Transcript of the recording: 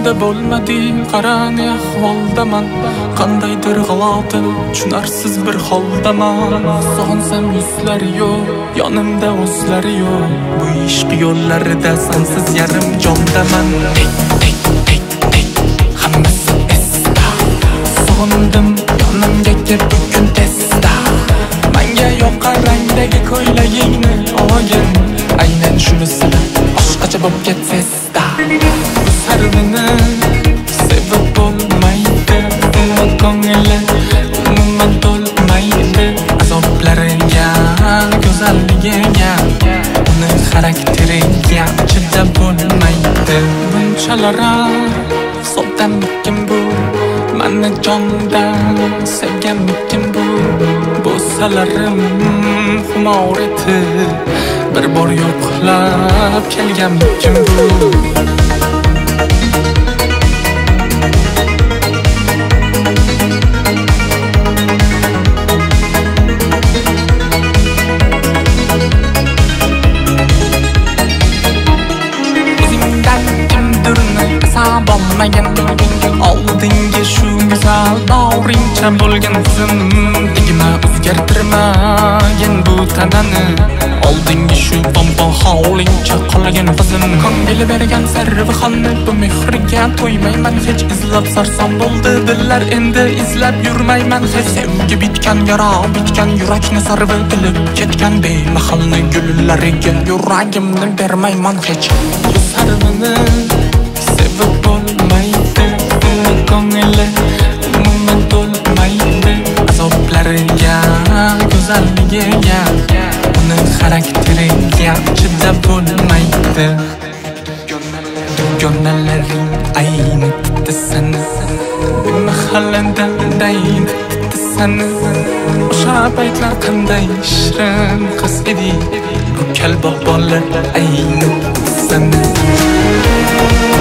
sende bo'lmadi qarani ahvoldaman qandaydir g'alati tushunarsiz bir holdaman sog'insam yuzlari yo'q yonimda o'zlari yo'q bu ishq yo'llarida sensiz yarim jondaman hammasi esda sog'indim yonimga kel bugun tezda menga yoqqan rangdagi ko'ylagingni olgin aynan shunisi boshqacha bo'lib ketsesda bu sarvini sevib bo'lmaydi umuman ko'ngli umuman to'lmaydi azoblariga go'zalligiga uni xarakteriga chidab bo'lmaydi bunchalara hisobdanmikin bu mani jondan sevganmikin bu bo'salarim xumor etib bir bor yo'qlab kelganmikin bu bo'lmagan oldinga shu go'zal davringcha bo'lgan qizim digma o'zgartirmagin bu tanani oldinga shu bomba hovlingcha qolgan qizim ko'ngli bergan sarvixonni bu mehriga to'ymayman hech izlab sarson bo'ldi dillar endi izlab yurmayman hech sevgi bitgan yara bitgan yurakni sarvi qilib ketgan bemahalni gullariga yuragimni bermayman hech bu sarvini sevib bo'lmaydi umuman ko'ngli umuman to'lmaydi azoblariga go'zalligiga uni xarakteriga chidab bo'lmaydi dugonalaring ayni sani bemahalda daydi sani o'sha paytlar qanday shirin qiz edi bu kal bog'bonlar ayni sani